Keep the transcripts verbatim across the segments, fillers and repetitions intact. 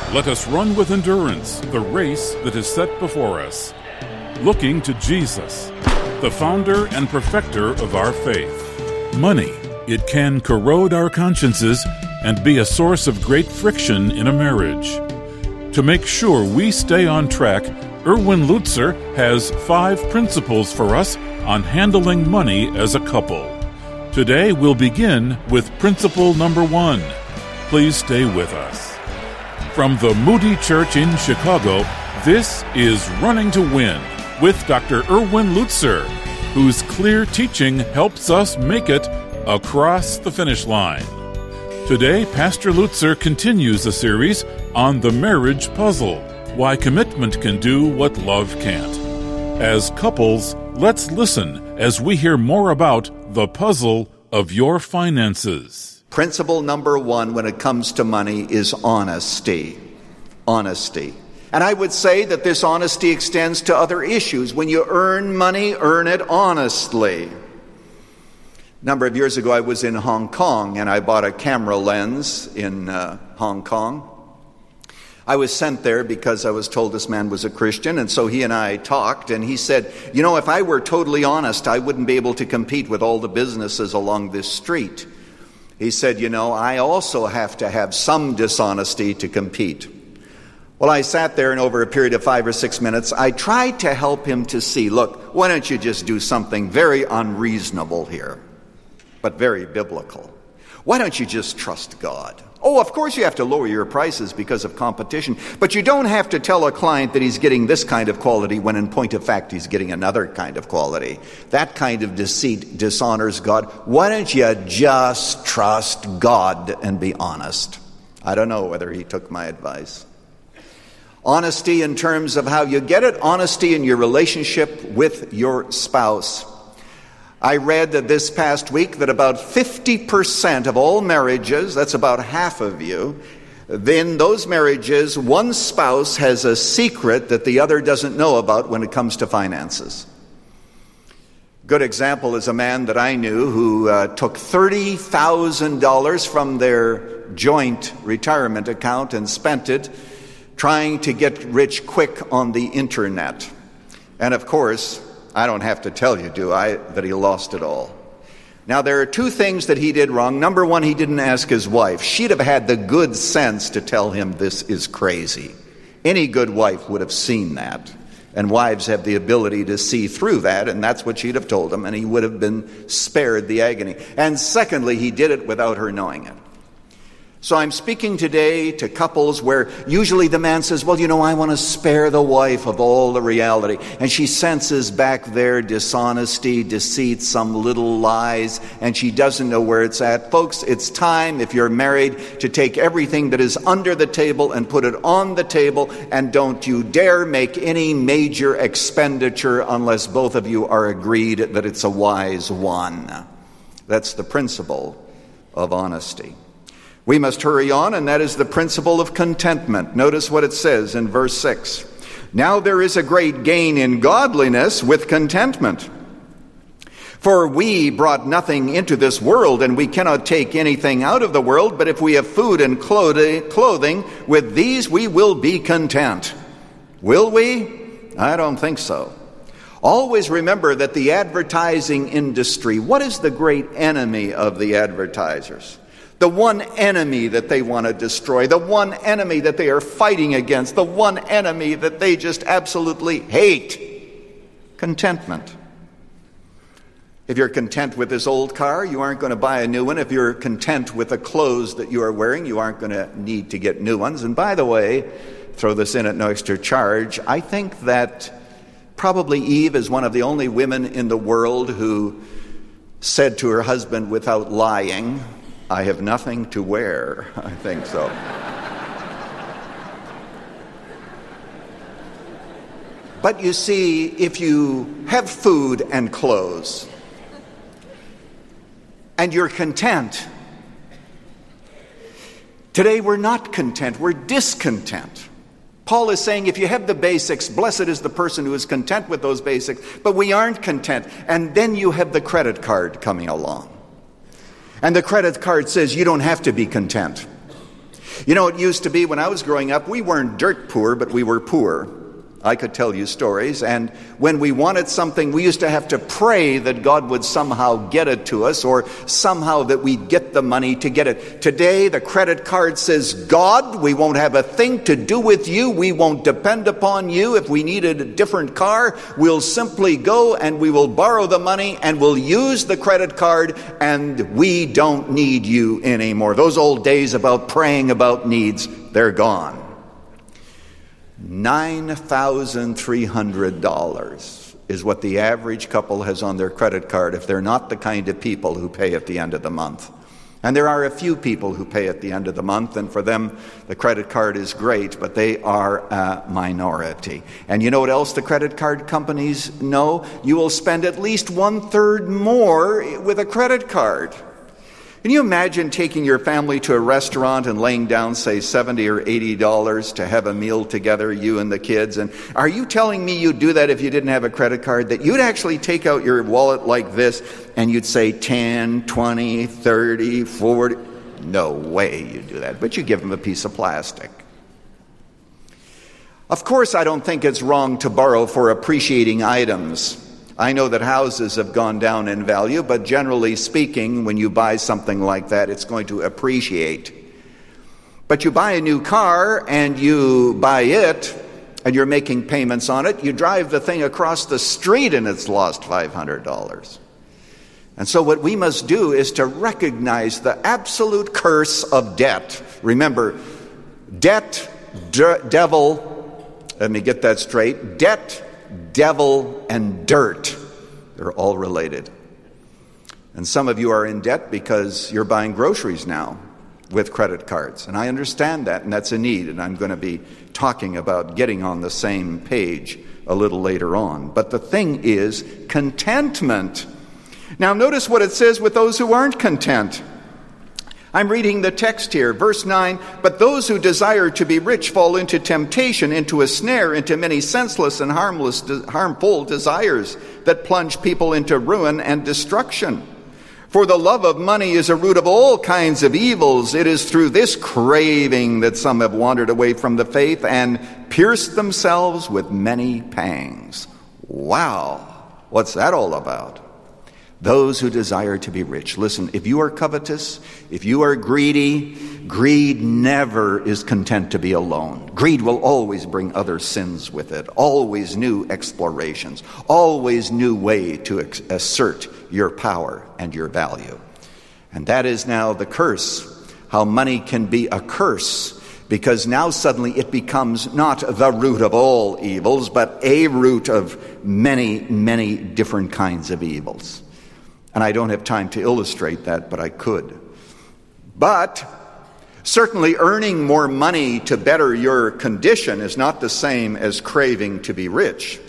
Let us run with endurance the race that is set before us, looking to Jesus, the founder and perfecter of our faith. Money, it can corrode our consciences and be a source of great friction in a marriage. To make sure we stay on track, Erwin Lutzer has five principles for us on handling money as a couple. Today we'll begin with principle number one. Please stay with us. From the Moody Church in Chicago, this is Running to Win with Doctor Erwin Lutzer, whose clear teaching helps us make it across the finish line. Today, Pastor Lutzer continues the series on the marriage puzzle, why commitment can do what love can't. As couples, let's listen as we hear more about the puzzle of your finances. Principle number one when it comes to money is honesty. Honesty. And I would say that this honesty extends to other issues. When you earn money, earn it honestly. A number of years ago, I was in Hong Kong, and I bought a camera lens in uh, Hong Kong. I was sent there because I was told this man was a Christian, and so he and I talked, and he said, you know, if I were totally honest, I wouldn't be able to compete with all the businesses along this street. He said, you know, I also have to have some dishonesty to compete. Well, I sat there, and over a period of five or six minutes, I tried to help him to see, look, why don't you just do something very unreasonable here, but very biblical? Why don't you just trust God? Oh, of course you have to lower your prices because of competition, but you don't have to tell a client that he's getting this kind of quality when in point of fact he's getting another kind of quality. That kind of deceit dishonors God. Why don't you just trust God and be honest? I don't know whether he took my advice. Honesty in terms of how you get it, honesty in your relationship with your spouse. I read that this past week that about fifty percent of all marriages, that's about half of you, in those marriages, one spouse has a secret that the other doesn't know about when it comes to finances. Good example is a man that I knew who uh, took thirty thousand dollars from their joint retirement account and spent it trying to get rich quick on the internet. And of course, I don't have to tell you, do I, that he lost it all. Now, there are two things that he did wrong. Number one, he didn't ask his wife. She'd have had the good sense to tell him this is crazy. Any good wife would have seen that. And wives have the ability to see through that, and that's what she'd have told him, and he would have been spared the agony. And secondly, he did it without her knowing it. So I'm speaking today to couples where usually the man says, well, you know, I want to spare the wife of all the reality. And she senses back there dishonesty, deceit, some little lies, and she doesn't know where it's at. Folks, it's time, if you're married, to take everything that is under the table and put it on the table, and don't you dare make any major expenditure unless both of you are agreed that it's a wise one. That's the principle of honesty. We must hurry on, and that is the principle of contentment. Notice what it says in verse six. Now there is a great gain in godliness with contentment. For we brought nothing into this world, and we cannot take anything out of the world, but if we have food and clothing, with these we will be content. Will we? I don't think so. Always remember that the advertising industry, what is the great enemy of the advertisers? The one enemy that they want to destroy, the one enemy that they are fighting against, the one enemy that they just absolutely hate. Contentment. If you're content with this old car, you aren't going to buy a new one. If you're content with the clothes that you are wearing, you aren't going to need to get new ones. And by the way, throw this in at no extra charge, I think that probably Eve is one of the only women in the world who said to her husband without lying, I have nothing to wear. I think so. But you see, if you have food and clothes, and you're content, today we're not content, we're discontent. Paul is saying if you have the basics, blessed is the person who is content with those basics, but we aren't content. And then you have the credit card coming along. And the credit card says you don't have to be content. You know, it used to be when I was growing up, we weren't dirt poor, but we were poor. I could tell you stories, and when we wanted something, we used to have to pray that God would somehow get it to us, or somehow that we'd get the money to get it. Today, the credit card says, God, we won't have a thing to do with you. We won't depend upon you. If we needed a different car, we'll simply go and we will borrow the money and we'll use the credit card, and we don't need you anymore. Those old days about praying about needs, they're gone. nine thousand three hundred dollars is what the average couple has on their credit card if they're not the kind of people who pay at the end of the month. And there are a few people who pay at the end of the month, and for them the credit card is great, but they are a minority. And you know what else the credit card companies know? You will spend at least one-third more with a credit card. Can you imagine taking your family to a restaurant and laying down, say, seventy or eighty dollars to have a meal together, you and the kids? And are you telling me you'd do that if you didn't have a credit card? That you'd actually take out your wallet like this and you'd say ten, twenty, thirty, forty? No way you'd do that. But you give them a piece of plastic. Of course, I don't think it's wrong to borrow for appreciating items. I know that houses have gone down in value, but generally speaking, when you buy something like that, it's going to appreciate. But you buy a new car and you buy it and you're making payments on it. You drive the thing across the street and it's lost five hundred dollars. And so what we must do is to recognize the absolute curse of debt. Remember, debt, de- devil, let me get that straight, debt, devil, and dirt, they're all related. And some of you are in debt because you're buying groceries now with credit cards. And I understand that, and that's a need, and I'm going to be talking about getting on the same page a little later on. But the thing is contentment. Now notice what it says with those who aren't content. I'm reading the text here, verse nine, but those who desire to be rich fall into temptation, into a snare, into many senseless and harmless, harmful desires that plunge people into ruin and destruction. For the love of money is a root of all kinds of evils. It is through this craving that some have wandered away from the faith and pierced themselves with many pangs. Wow, what's that all about? Those who desire to be rich. Listen, if you are covetous, if you are greedy, greed never is content to be alone. Greed will always bring other sins with it, always new explorations, always new way to ex- assert your power and your value. And that is now the curse, how money can be a curse, because now suddenly it becomes not the root of all evils, but a root of many, many different kinds of evils. And I don't have time to illustrate that, but I could. But certainly earning more money to better your condition is not the same as craving to be rich.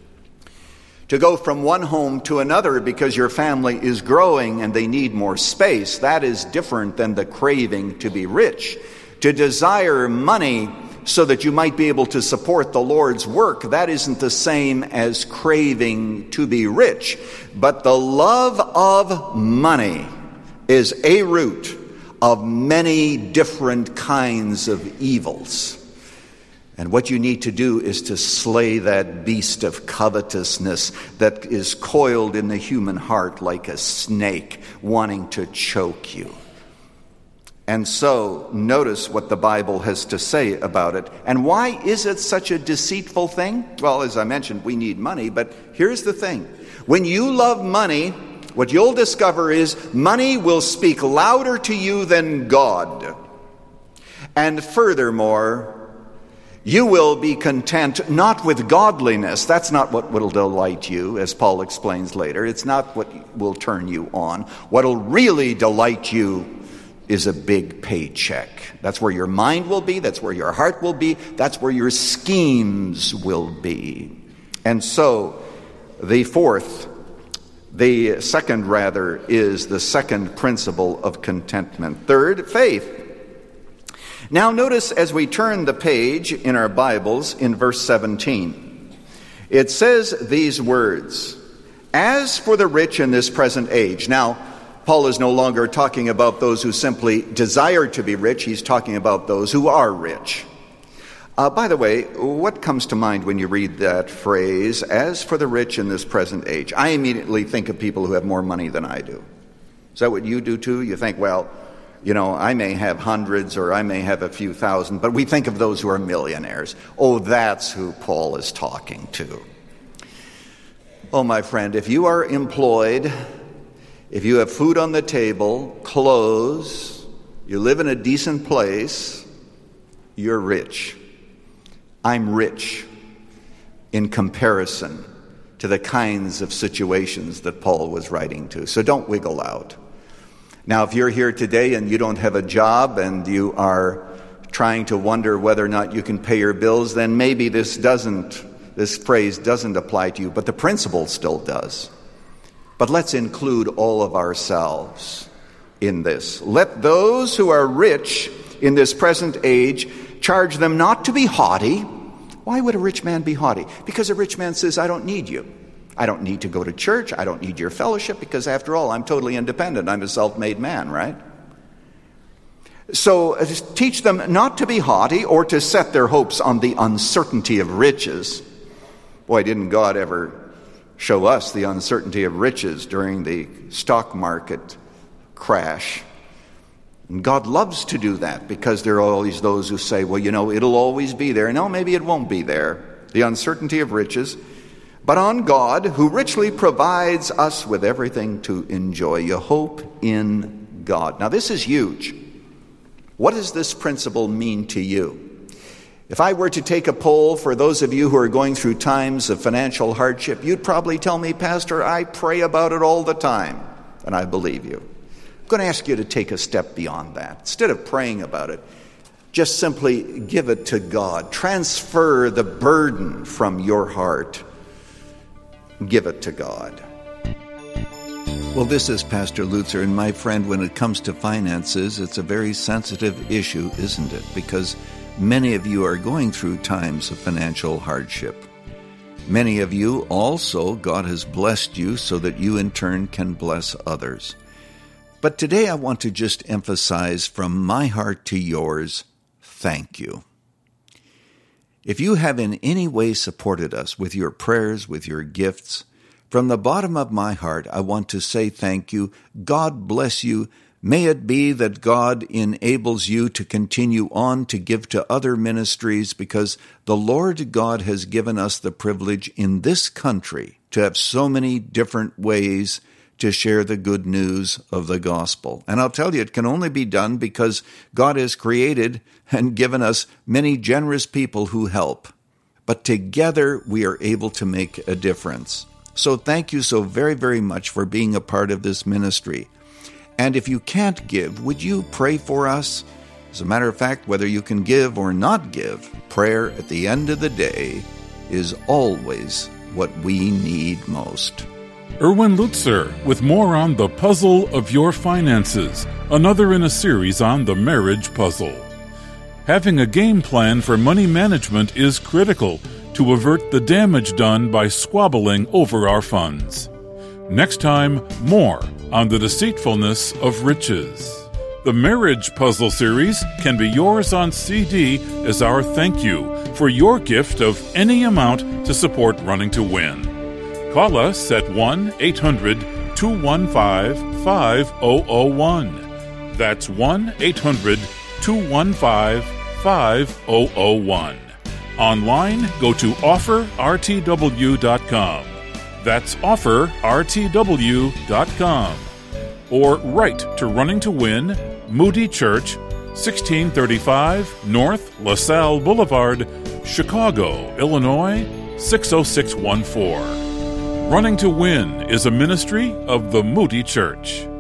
To go from one home to another because your family is growing and they need more space, that is different than the craving to be rich. To desire money so that you might be able to support the Lord's work, that isn't the same as craving to be rich. But the love of money is a root of many different kinds of evils. And what you need to do is to slay that beast of covetousness that is coiled in the human heart like a snake, wanting to choke you. And so, notice what the Bible has to say about it. And why is it such a deceitful thing? Well, as I mentioned, we need money, but here's the thing. When you love money, what you'll discover is money will speak louder to you than God. And furthermore, you will be content not with godliness. That's not what will delight you, as Paul explains later. It's not what will turn you on. What will really delight you is a big paycheck. That's where your mind will be. That's where your heart will be. That's where your schemes will be. And so, the fourth, the second rather, is the second principle of contentment. Third, faith. Now notice as we turn the page in our Bibles in verse seventeen, it says these words, as for the rich in this present age. Now, Paul is no longer talking about those who simply desire to be rich. He's talking about those who are rich. Uh, by the way, what comes to mind when you read that phrase, as for the rich in this present age? I immediately think of people who have more money than I do. Is that what you do too? You think, well, you know, I may have hundreds or I may have a few thousand, but we think of those who are millionaires. Oh, that's who Paul is talking to. Oh, my friend, if you are employed, if you have food on the table, clothes, you live in a decent place, you're rich. I'm rich in comparison to the kinds of situations that Paul was writing to. So don't wiggle out. Now, if you're here today and you don't have a job and you are trying to wonder whether or not you can pay your bills, then maybe this doesn't, this phrase doesn't apply to you, but the principle still does. But let's include all of ourselves in this. Let those who are rich in this present age charge them not to be haughty. Why would a rich man be haughty? Because a rich man says, I don't need you. I don't need to go to church. I don't need your fellowship because, after all, I'm totally independent. I'm a self-made man, right? So uh, teach them not to be haughty or to set their hopes on the uncertainty of riches. Boy, didn't God ever show us the uncertainty of riches during the stock market crash. And God loves to do that because there are always those who say, well, you know, it'll always be there. No, maybe it won't be there. The uncertainty of riches. But on God, who richly provides us with everything to enjoy. You hope in God. Now, this is huge. What does this principle mean to you? If I were to take a poll for those of you who are going through times of financial hardship, you'd probably tell me, Pastor, I pray about it all the time. And I believe you. I'm going to ask you to take a step beyond that. Instead of praying about it, just simply give it to God. Transfer the burden from your heart. Give it to God. Well, this is Pastor Lutzer, and my friend, when it comes to finances, it's a very sensitive issue, isn't it? Because many of you are going through times of financial hardship. Many of you also, God has blessed you so that you in turn can bless others. But today I want to just emphasize from my heart to yours, thank you. If you have in any way supported us with your prayers, with your gifts, from the bottom of my heart, I want to say thank you. God bless you. May it be that God enables you to continue on to give to other ministries, because the Lord God has given us the privilege in this country to have so many different ways to share the good news of the gospel. And I'll tell you, it can only be done because God has created and given us many generous people who help. But together we are able to make a difference. So thank you so very, very much for being a part of this ministry. And if you can't give, would you pray for us? As a matter of fact, whether you can give or not give, prayer at the end of the day is always what we need most. Erwin Lutzer with more on the puzzle of your finances, another in a series on the marriage puzzle. Having a game plan for money management is critical to avert the damage done by squabbling over our funds. Next time, more on the deceitfulness of riches. The Marriage Puzzle series can be yours on C D as our thank you for your gift of any amount to support Running to Win. Call us at one eight hundred two one five five zero zero one. That's one eight hundred two one five five zero zero one. Online, go to offer r t w dot com. That's offer r t w dot com. Or write to Running to Win, Moody Church, sixteen thirty-five North LaSalle Boulevard, Chicago, Illinois, six oh six one four. Running to Win is a ministry of the Moody Church.